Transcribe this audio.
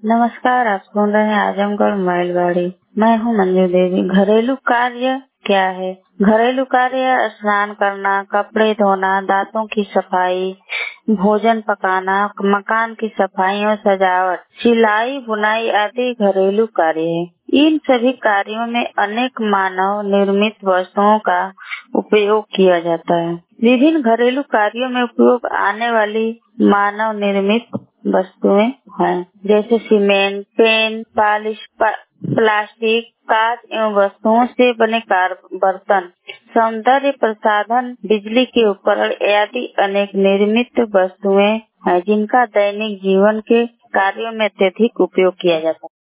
नमस्कार, आप सुन रहे हैं आजमगढ़ माइलवाड़ी। मैं हूँ मंजू देवी। घरेलू कार्य क्या है? घरेलू कार्य स्नान करना, कपड़े धोना, दांतों की सफाई, भोजन पकाना, मकान की सफाई और सजावट, सिलाई बुनाई आदि घरेलू कार्य है। इन सभी कार्यों में अनेक मानव निर्मित वस्तुओं का उपयोग किया जाता है। विभिन्न घरेलू कार्यों में उपयोग आने वाली मानव निर्मित वस्तुएं हैं, जैसे सीमेंट, पेन, पॉलिश, प्लास्टिक, कांच एवं वस्तुओं से बने बर्तन, सौंदर्य प्रसाधन, बिजली के उपकरण आदि अनेक निर्मित वस्तुएं हैं जिनका दैनिक जीवन के कार्यों में अत्यधिक उपयोग किया जाता है।